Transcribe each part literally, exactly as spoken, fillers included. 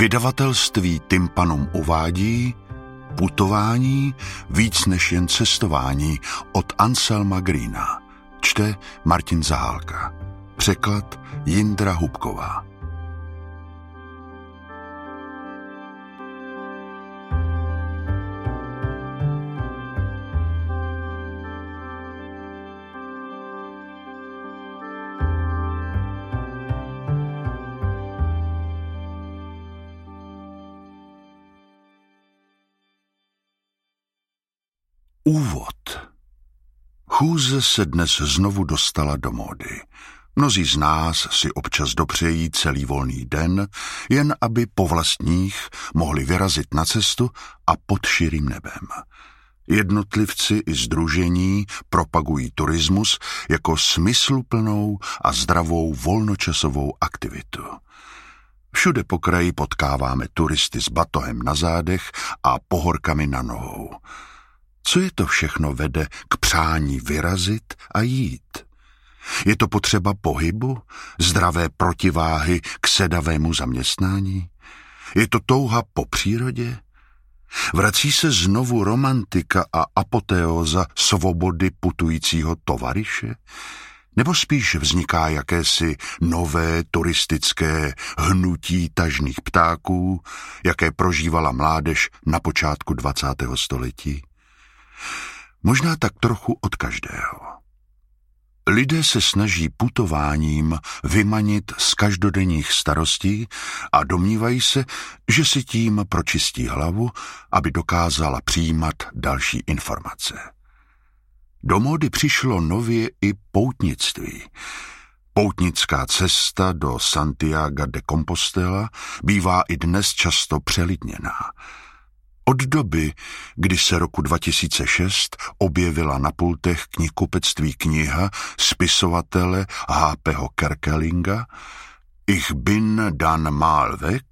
Vydavatelství Tympanum uvádí Putování víc než jen cestování od Anselma Greena. Čte Martin Zahálka. Překlad Jindra Hubková. Úvod. Chůze se dnes znovu dostala do módy. Mnozí z nás si občas dopřejí celý volný den, jen aby po vlastních mohli vyrazit na cestu a pod širým nebem. Jednotlivci i sdružení propagují turismus jako smysluplnou a zdravou volnočasovou aktivitu. Všude po kraji potkáváme turisty s batohem na zádech a pohorkami na nohou. Co je to všechno vede k přání vyrazit a jít? Je to potřeba pohybu, zdravé protiváhy k sedavému zaměstnání? Je to touha po přírodě? Vrací se znovu romantika a apoteóza svobody putujícího tovaryše? Nebo spíš vzniká jakési nové turistické hnutí tažných ptáků, jaké prožívala mládež na počátku dvacátého století? Možná tak trochu od každého. Lidé se snaží putováním vymanit z každodenních starostí a domnívají se, že si tím pročistí hlavu, aby dokázala přijímat další informace. Do módy přišlo nově i poutnictví. Poutnická cesta do Santiaga de Compostela bývá i dnes často přelidněná. Od doby, kdy se roku dva tisíce šest objevila na pultech knihkupectví kniha spisovatele H P Kerkelinga Ich bin dann mal weg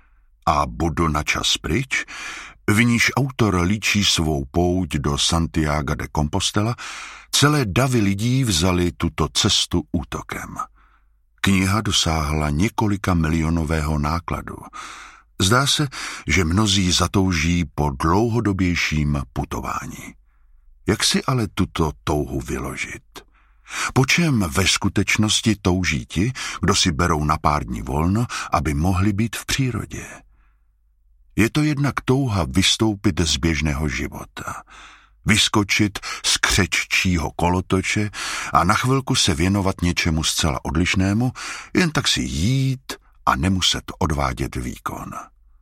a budu na čas pryč, v níž autor líčí svou pouť do Santiaga de Compostela, celé davy lidí vzali tuto cestu útokem. Kniha dosáhla několika milionového nákladu. Zdá se, že mnozí zatouží po dlouhodobějším putování. Jak si ale tuto touhu vyložit? Po čem ve skutečnosti touží ti, kdo si berou na pár dní volno, aby mohli být v přírodě? Je to jednak touha vystoupit z běžného života, vyskočit z křeččího kolotoče a na chvilku se věnovat něčemu zcela odlišnému, jen tak si jít a nemuset odvádět výkon.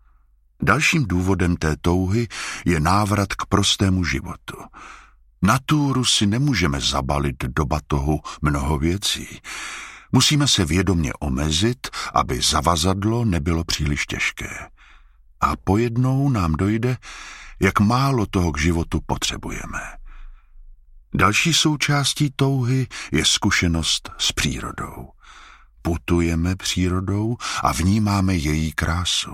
Dalším důvodem té touhy je návrat k prostému životu. Na túru si nemůžeme zabalit do batohu mnoho věcí. Musíme se vědomě omezit, aby zavazadlo nebylo příliš těžké. A pojednou nám dojde, jak málo toho k životu potřebujeme. Další součástí touhy je zkušenost s přírodou. Putujeme přírodou a vnímáme její krásu.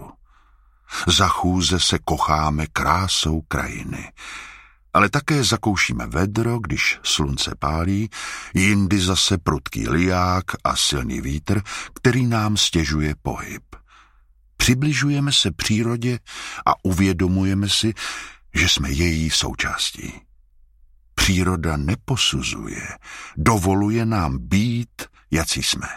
Za chůze se kocháme krásou krajiny. Ale také zakoušíme vedro, když slunce pálí, jindy zase prudký liják a silný vítr, který nám stěžuje pohyb. Přibližujeme se přírodě a uvědomujeme si, že jsme její součástí. Příroda neposuzuje, dovoluje nám být, jací jsme.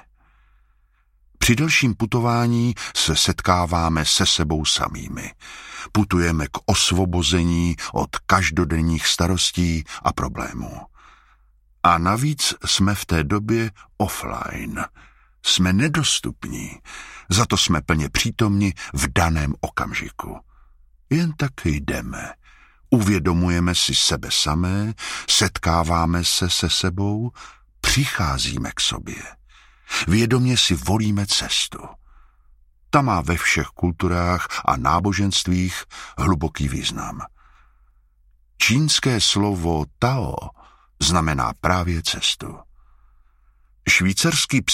Při delším putování se setkáváme se sebou samými. Putujeme k osvobození od každodenních starostí a problémů. A navíc jsme v té době offline. Jsme nedostupní, za to jsme plně přítomni v daném okamžiku. Jen tak jdeme. Uvědomujeme si sebe samé, setkáváme se se sebou, přicházíme k sobě. Vědomě si volíme cestu. Ta má ve všech kulturách a náboženstvích hluboký význam. Čínské slovo Tao znamená právě cestu. Švýcarský